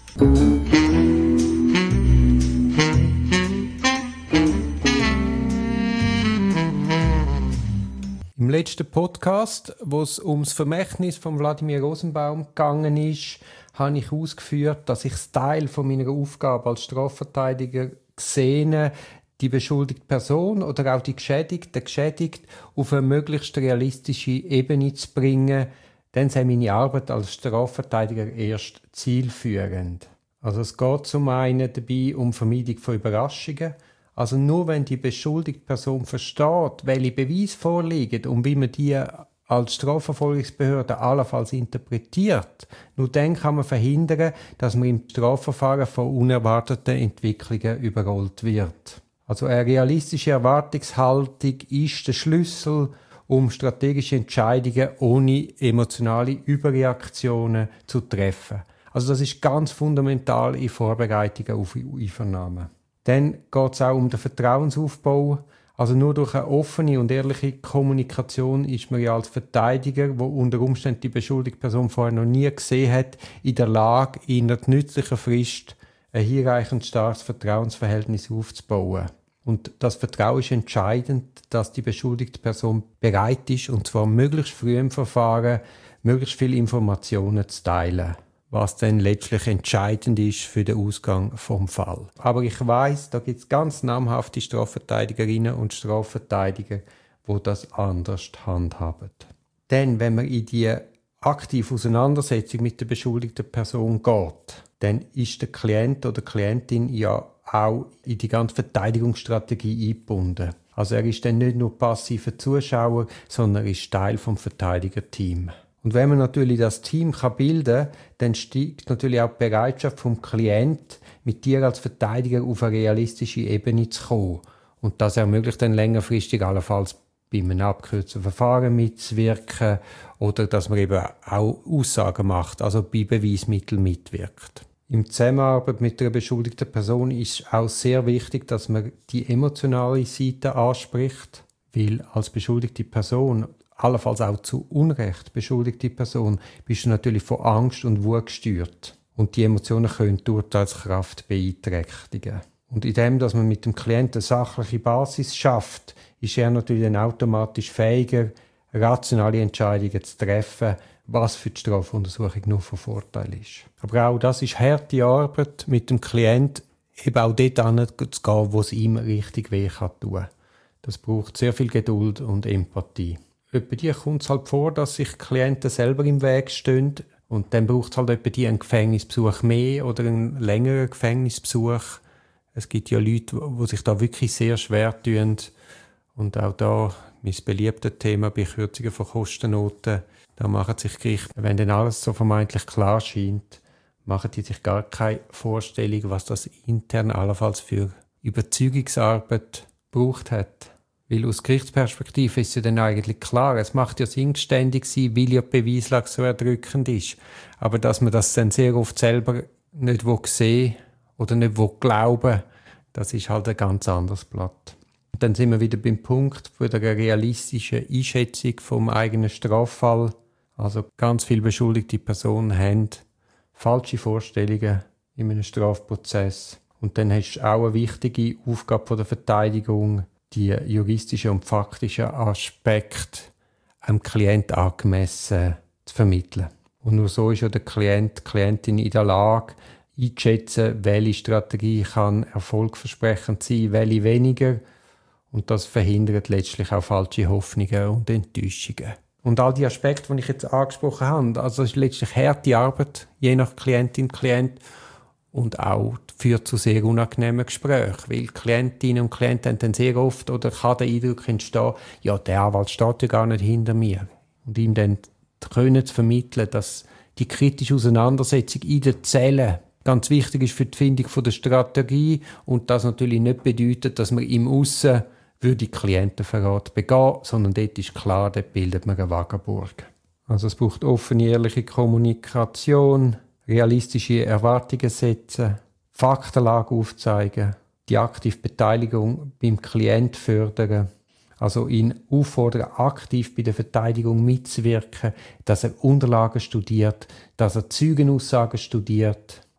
Im letzten Podcast, wo es ums Vermächtnis von Wladimir Rosenbaum gegangen ist, habe ich ausgeführt, dass ich es Teil von meiner Aufgabe als Strafverteidiger sehe, die beschuldigte Person oder auch die Geschädigte auf eine möglichst realistische Ebene zu bringen. Dann sei meine Arbeit als Strafverteidiger erst zielführend. Also es geht zum einen dabei um Vermeidung von Überraschungen. Also nur wenn die beschuldigte Person versteht, welche Beweise vorliegen und wie man die als Strafverfolgungsbehörde allenfalls interpretiert, nur dann kann man verhindern, dass man im Strafverfahren von unerwarteten Entwicklungen überrollt wird. Also eine realistische Erwartungshaltung ist der Schlüssel, um strategische Entscheidungen ohne emotionale Überreaktionen zu treffen. Also das ist ganz fundamental in Vorbereitungen auf Einvernahmen. Dann geht es auch um den Vertrauensaufbau. Also nur durch eine offene und ehrliche Kommunikation ist man ja als Verteidiger, der unter Umständen die beschuldigte Person vorher noch nie gesehen hat, in der Lage, in einer nützlichen Frist ein hinreichend starkes Vertrauensverhältnis aufzubauen. Und das Vertrauen ist entscheidend, dass die beschuldigte Person bereit ist, und zwar möglichst früh im Verfahren, möglichst viele Informationen zu teilen, was dann letztlich entscheidend ist für den Ausgang vom Fall. Aber ich weiss, da gibt es ganz namhafte Strafverteidigerinnen und Strafverteidiger, die das anders handhaben. Denn wenn man in die aktive Auseinandersetzung mit der beschuldigten Person geht, dann ist der Klient oder Klientin ja auch in die ganze Verteidigungsstrategie eingebunden. Also er ist dann nicht nur passiver Zuschauer, sondern er ist Teil vom Verteidigerteam. Und wenn man natürlich das Team bilden kann, dann steigt natürlich auch die Bereitschaft vom Klient, mit dir als Verteidiger auf eine realistische Ebene zu kommen. Und das ermöglicht dann längerfristig allenfalls bei einem abgekürzten Verfahren mitzuwirken oder dass man eben auch Aussagen macht, also bei Beweismitteln mitwirkt. Im Zusammenarbeit mit einer beschuldigten Person ist auch sehr wichtig, dass man die emotionale Seite anspricht, weil als beschuldigte Person, allenfalls auch zu Unrecht beschuldigte Person, bist du natürlich von Angst und Wut gesteuert. Und die Emotionen können die Urteilskraft beeinträchtigen. Und indem, dass man mit dem Klienten eine sachliche Basis schafft, ist er natürlich dann automatisch fähiger, rationale Entscheidungen zu treffen, was für die Strafuntersuchung nur von Vorteil ist. Aber auch das ist harte Arbeit mit dem Klient, eben auch dort hinzugehen, wo es ihm richtig weh kann tun. Das braucht sehr viel Geduld und Empathie. Etwa die kommt es halt vor, dass sich Klienten selber im Weg stehen und dann braucht es halt etwa die einen Gefängnisbesuch mehr oder einen längeren Gefängnisbesuch. Es gibt ja Leute, die sich da wirklich sehr schwer tun und auch da mein beliebtes Thema bei Kürzungen von Kostennoten. Da machen sich Gerichte, wenn dann alles so vermeintlich klar scheint, machen die sich gar keine Vorstellung, was das intern allenfalls für Überzeugungsarbeit gebraucht hat. Weil aus Gerichtsperspektive ist ja dann eigentlich klar, es macht ja Sinn, geständig sein, weil ja die Beweislage so erdrückend ist. Aber dass man das dann sehr oft selber nicht sehen oder nicht glauben, das ist halt ein ganz anderes Blatt. Und dann sind wir wieder beim Punkt von der realistischen Einschätzung vom eigenen Straffall. Also ganz viele beschuldigte Personen haben falsche Vorstellungen in einem Strafprozess. Und dann hast du auch eine wichtige Aufgabe der Verteidigung, die juristischen und faktischen Aspekte einem Klient angemessen zu vermitteln. Und nur so ist ja der Klient, die Klientin in der Lage, einzuschätzen, welche Strategie kann erfolgversprechend sein, welche weniger. Und das verhindert letztlich auch falsche Hoffnungen und Enttäuschungen. Und all die Aspekte, die ich jetzt angesprochen habe, also es ist letztlich harte Arbeit, je nach Klientin, Klient, und auch führt zu sehr unangenehmen Gesprächen, weil Klientinnen und Klienten haben dann sehr oft oder kann der Eindruck entstehen, ja, der Anwalt steht ja gar nicht hinter mir. Und ihm dann können zu vermitteln, dass die kritische Auseinandersetzung in den Zellen ganz wichtig ist für die Findung der Strategie und das natürlich nicht bedeutet, dass man im Aussen Klientenverrat begehen, sondern dort ist klar, dort bildet man eine Wagenburg. Also es braucht offene, ehrliche Kommunikation, realistische Erwartungen setzen, Faktenlage aufzeigen, die aktive Beteiligung beim Klient fördern, also ihn auffordern, aktiv bei der Verteidigung mitzuwirken, dass er Unterlagen studiert, dass er Zeugenaussagen studiert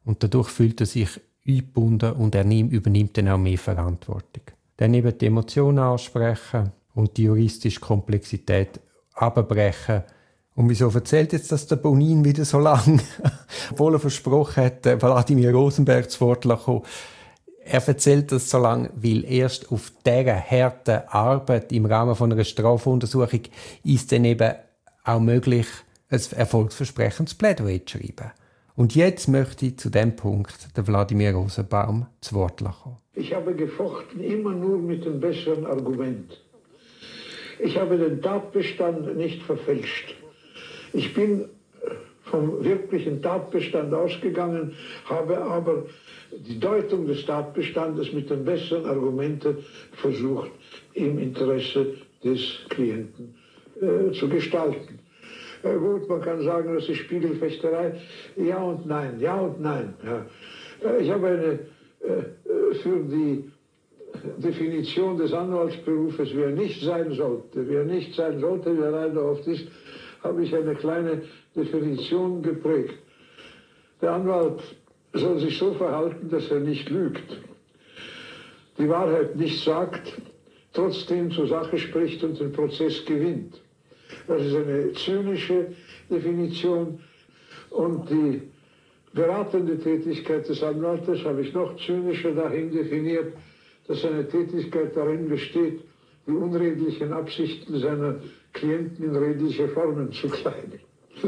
Und dadurch fühlt er sich eingebunden und er übernimmt dann auch mehr Verantwortung. Dann eben die Emotionen ansprechen und die juristische Komplexität abbrechen. Und wieso erzählt jetzt das der Bonin wieder so lange? Obwohl er versprochen hat, Wladimir Rosenberg zu Wort kommen. Er erzählt das so lange, weil erst auf dieser harten Arbeit im Rahmen von einer Strafuntersuchung ist dann eben auch möglich, ein erfolgsversprechendes Plädoyer zu schreiben. Und jetzt möchte ich zu dem Punkt den Wladimir Rosenbaum zu Wort kommen. Ich habe gefochten immer nur mit dem besseren Argument. Ich habe den Tatbestand nicht verfälscht. Ich bin vom wirklichen Tatbestand ausgegangen, habe aber die Deutung des Tatbestandes mit den besseren Argumenten versucht, im Interesse des Klienten zu gestalten. Gut, man kann sagen, das ist Spiegelfechterei. Ja und nein, ja und nein. Ja. Ich habe für die Definition des Anwaltsberufes, wer nicht sein sollte, wer leider oft ist, habe ich eine kleine Definition geprägt. Der Anwalt soll sich so verhalten, dass er nicht lügt, die Wahrheit nicht sagt, trotzdem zur Sache spricht und den Prozess gewinnt. Das ist eine zynische Definition. Und die beratende Tätigkeit des Anwaltes habe ich noch zynischer dahin definiert, dass seine Tätigkeit darin besteht, die unredlichen Absichten seiner Klienten in redliche Formen zu kleiden.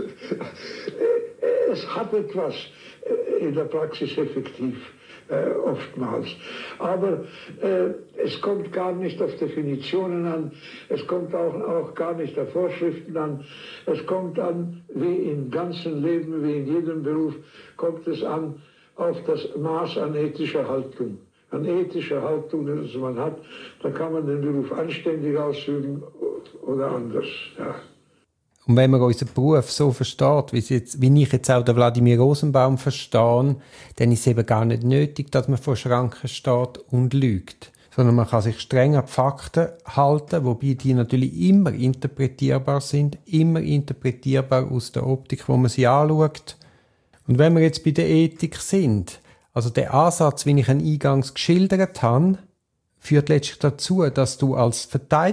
Es hat etwas in der Praxis effektiv, oftmals. Aber es kommt gar nicht auf Definitionen an, es kommt auch gar nicht auf Vorschriften an. Es kommt an, wie im ganzen Leben, wie in jedem Beruf, kommt es an auf das Maß an ethischer Haltung. An ethischer Haltung, die man hat, da kann man den Beruf anständig ausüben oder anders. Ja. Und wenn man unseren Beruf so versteht, wie ich jetzt auch den Wladimir Rosenbaum verstehe, dann ist es eben gar nicht nötig, dass man vor Schranken steht und lügt. Sondern man kann sich streng an die Fakten halten, wobei die natürlich immer interpretierbar sind, immer interpretierbar aus der Optik, wo man sie anschaut. Und wenn wir jetzt bei der Ethik sind, also der Ansatz, wie ich ihn eingangs geschildert habe, führt letztlich dazu, dass du als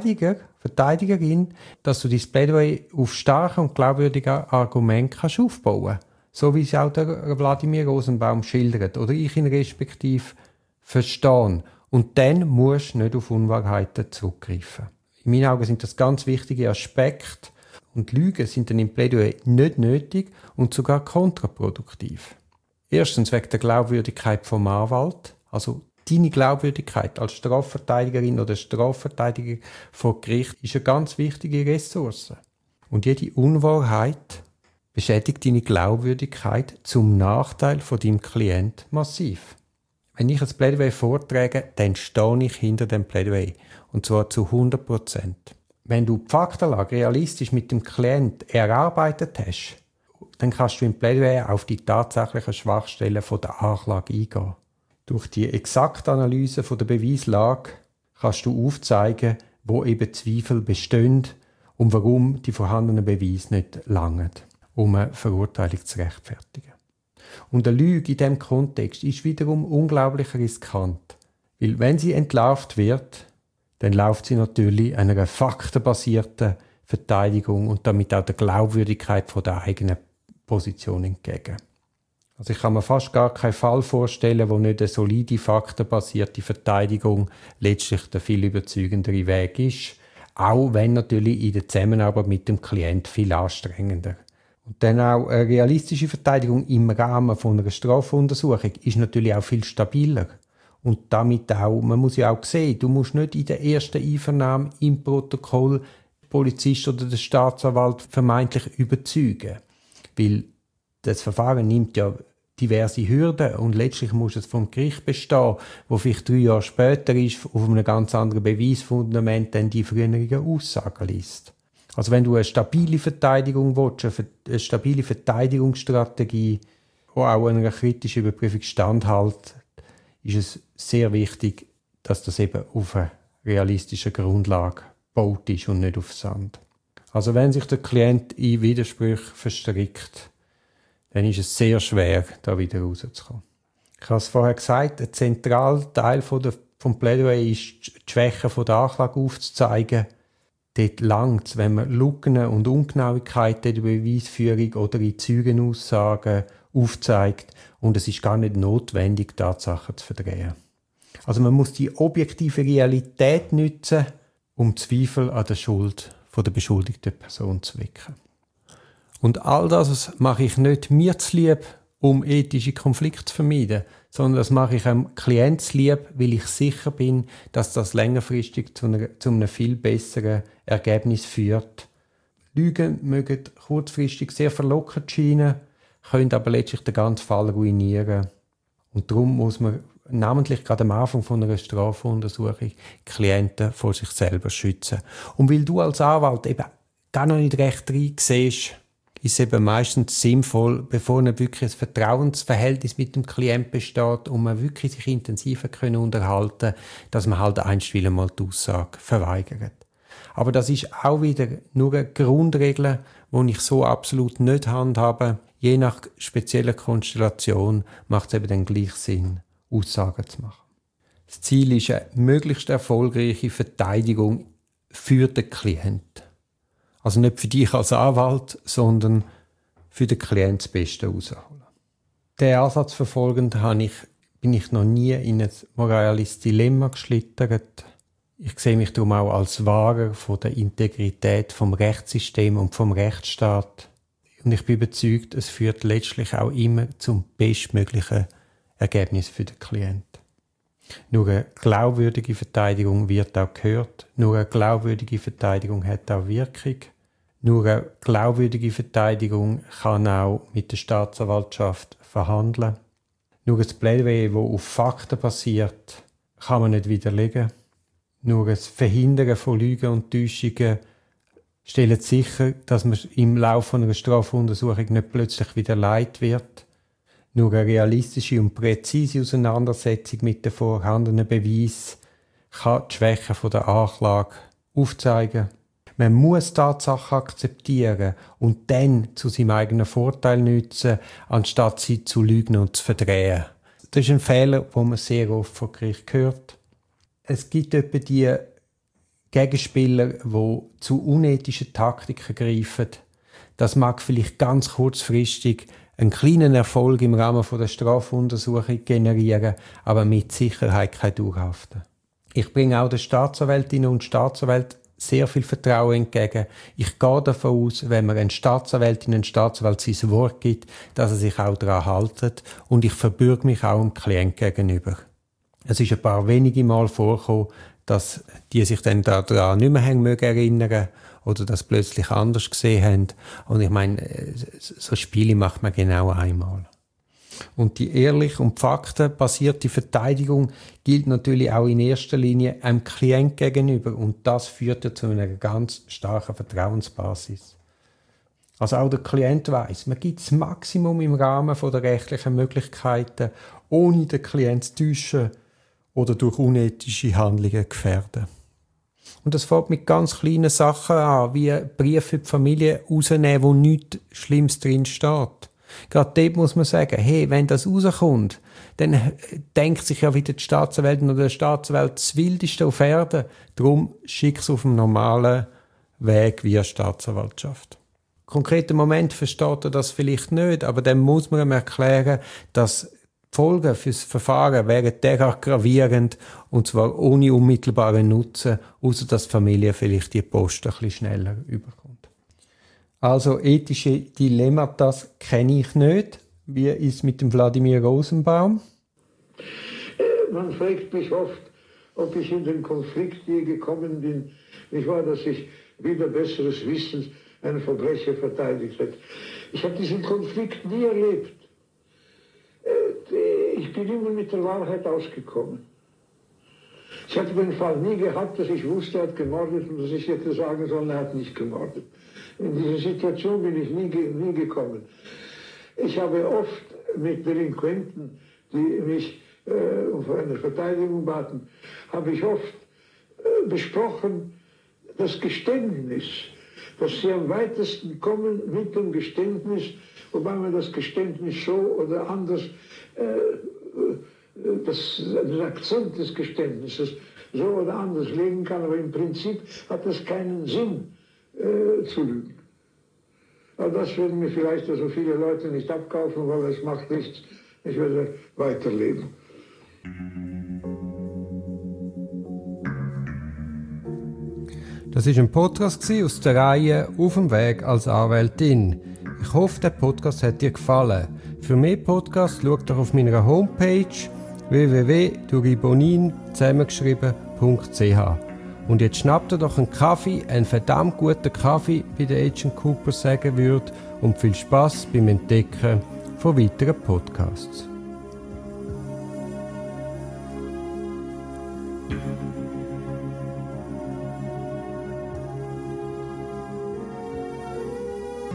Verteidigerin, dass du dein Plädoyer auf starken und glaubwürdigen Argumenten kannst aufbauen. So wie es auch der Wladimir Rosenbaum schildert oder ich ihn respektive verstehe. Und dann musst du nicht auf Unwahrheiten zurückgreifen. In meinen Augen sind das ganz wichtige Aspekte und Lügen sind dann im Plädoyer nicht nötig und sogar kontraproduktiv. Erstens wegen der Glaubwürdigkeit vom Anwalt, also deine Glaubwürdigkeit als Strafverteidigerin oder Strafverteidiger vor Gericht ist eine ganz wichtige Ressource. Und jede Unwahrheit beschädigt deine Glaubwürdigkeit zum Nachteil von deinem Klient massiv. Wenn ich ein Plädoyer vortrage, dann stehe ich hinter dem Plädoyer. Und zwar zu 100%. Wenn du die Faktenlage realistisch mit dem Klient erarbeitet hast, dann kannst du im Plädoyer auf die tatsächlichen Schwachstellen von der Anklage eingehen. Durch die exakte Analyse von der Beweislage kannst du aufzeigen, wo eben Zweifel bestehen und warum die vorhandenen Beweise nicht langen, um eine Verurteilung zu rechtfertigen. Und eine Lüge in diesem Kontext ist wiederum unglaublich riskant, weil wenn sie entlarvt wird, dann läuft sie natürlich einer faktenbasierten Verteidigung und damit auch der Glaubwürdigkeit von der eigenen Position entgegen. Also ich kann mir fast gar keinen Fall vorstellen, wo nicht eine solide, faktenbasierte Verteidigung letztlich der viel überzeugendere Weg ist, auch wenn natürlich in der Zusammenarbeit mit dem Klient viel anstrengender. Und dann auch eine realistische Verteidigung im Rahmen von einer Strafuntersuchung ist natürlich auch viel stabiler. Und damit auch, man muss ja auch sehen, du musst nicht in der ersten Einvernahme im Protokoll den Polizist oder den Staatsanwalt vermeintlich überzeugen. Weil das Verfahren nimmt ja diverse Hürden und letztlich muss es vom Gericht bestehen, wo vielleicht 3 Jahre später ist, auf einem ganz anderen Beweisfundament dann die früheren Aussagen liest. Also wenn du eine stabile Verteidigung willst, eine stabile Verteidigungsstrategie, die auch einer kritischen Überprüfung standhält, ist es sehr wichtig, dass das eben auf einer realistischen Grundlage gebaut ist und nicht auf Sand. Also wenn sich der Klient in Widersprüche verstrickt, dann ist es sehr schwer, da wieder rauszukommen. Ich habe es vorher gesagt, ein zentraler Teil vom Plädoyer ist, die Schwächen der Anklage aufzuzeigen. Dort langt es, wenn man Lücken und Ungenauigkeiten in der Beweisführung oder in Zeugenaussagen aufzeigt. Und es ist gar nicht notwendig, Tatsachen zu verdrehen. Also man muss die objektive Realität nutzen, um Zweifel an der Schuld von der beschuldigten Person zu wecken. Und all das mache ich nicht mir zulieb, um ethische Konflikte zu vermeiden, sondern das mache ich einem Klient zulieb, weil ich sicher bin, dass das längerfristig zu einem viel besseren Ergebnis führt. Lügen mögen kurzfristig sehr verlockend scheinen, können aber letztlich den ganzen Fall ruinieren. Und darum muss man namentlich gerade am Anfang von einer Strafuntersuchung Klienten vor sich selber schützen. Und weil du als Anwalt eben gar noch nicht recht siehst, ist es eben meistens sinnvoll, bevor wirklich ein Vertrauensverhältnis mit dem Klient besteht und man wirklich sich intensiver unterhalten können, dass man halt einstweilen mal die Aussage verweigert. Aber das ist auch wieder nur eine Grundregel, die ich so absolut nicht handhabe. Je nach spezieller Konstellation macht es eben dann gleich Sinn, Aussagen zu machen. Das Ziel ist eine möglichst erfolgreiche Verteidigung für den Klienten. Also nicht für dich als Anwalt, sondern für den Klienten das Beste rausholen. Diesen Ansatz verfolgend bin ich noch nie in ein moralisches Dilemma geschlittert. Ich sehe mich darum auch als Wahrer von der Integrität vom Rechtssystem und vom Rechtsstaat. Und ich bin überzeugt, es führt letztlich auch immer zum bestmöglichen Ergebnis für den Klienten. Nur eine glaubwürdige Verteidigung wird auch gehört. Nur eine glaubwürdige Verteidigung hat auch Wirkung. Nur eine glaubwürdige Verteidigung kann auch mit der Staatsanwaltschaft verhandeln. Nur ein Plädoyer, das auf Fakten basiert, kann man nicht widerlegen. Nur ein Verhindern von Lügen und Täuschungen stellt sicher, dass man im Laufe einer Strafuntersuchung nicht plötzlich wieder leid wird. Nur eine realistische und präzise Auseinandersetzung mit den vorhandenen Beweisen kann die Schwächen der Anklage aufzeigen. Man muss Tatsachen akzeptieren und dann zu seinem eigenen Vorteil nutzen, anstatt sie zu lügen und zu verdrehen. Das ist ein Fehler, den man sehr oft vor Gericht hört. Es gibt etwa die Gegenspieler, die zu unethischen Taktiken greifen. Das mag vielleicht ganz kurzfristig einen kleinen Erfolg im Rahmen der Strafuntersuchung generieren, aber mit Sicherheit kein Dauerhaften. Ich bringe auch den Staatsanwältinnen und Staatsanwälten sehr viel Vertrauen entgegen. Ich gehe davon aus, wenn man einen Staatsanwältin und Staatsanwalt sein Wort gibt, dass er sich auch daran hält, und ich verbürge mich auch dem Klient gegenüber. Es ist ein paar wenige Mal vorgekommen, dass die sich dann daran nicht mehr erinnern mögen oder das plötzlich anders gesehen haben. Und ich meine, so Spiele macht man genau einmal. Und die ehrlich und faktenbasierte Verteidigung gilt natürlich auch in erster Linie einem Klient gegenüber. Und das führt ja zu einer ganz starken Vertrauensbasis. Also auch der Klient weiss, man gibt das Maximum im Rahmen der rechtlichen Möglichkeiten, ohne den Klient zu täuschen oder durch unethische Handlungen gefährden. Und das fängt mit ganz kleinen Sachen an, wie Briefe für die Familie rausnehmen, wo nichts Schlimmes drin steht. Gerade dort muss man sagen, hey, wenn das rauskommt, dann denkt sich ja wieder die Staatsanwältin oder der Staatsanwalt das Wildeste auf Erden. Darum schick es auf dem normalen Weg via Staatsanwaltschaft. Konkreten Moment versteht er das vielleicht nicht, aber dann muss man ihm erklären, dass die Folgen für das Verfahren wären derart gravierend, und zwar ohne unmittelbaren Nutzen, außer dass die Familie vielleicht die Post ein bisschen schneller überkommt. Also ethische Dilemmata kenne ich nicht. Wie ist es mit dem Wladimir Rosenbaum? Man fragt mich oft, ob ich in den Konflikt je gekommen bin. Ich war, dass ich wieder besseres Wissen einen Verbrecher verteidigt hätte. Ich habe diesen Konflikt nie erlebt. Ich bin immer mit der Wahrheit ausgekommen. Ich hatte den Fall nie gehabt, dass ich wusste, er hat gemordet und dass ich hätte sagen sollen, er hat nicht gemordet. In diese Situation bin ich nie gekommen. Ich habe oft mit Delinquenten, die mich um eine Verteidigung baten, habe ich oft besprochen, das Geständnis, dass Sie am weitesten kommen mit dem Geständnis, wobei man das Geständnis so oder anders, den Akzent des Geständnisses so oder anders legen kann, aber im Prinzip hat es keinen Sinn zu lügen. Aber das würden mir vielleicht so viele Leute nicht abkaufen, weil es macht nichts. Ich werde weiterleben. Das war ein Podcast aus der Reihe «Auf dem Weg als Anwältin». Ich hoffe, der Podcast hat dir gefallen. Für mehr Podcasts schau doch auf meiner Homepage www.duribonin zusammengeschrieben.ch. Und jetzt schnapp dir doch einen Kaffee, einen verdammt guten Kaffee, wie der Agent Cooper sagen würde, und viel Spass beim Entdecken von weiteren Podcasts.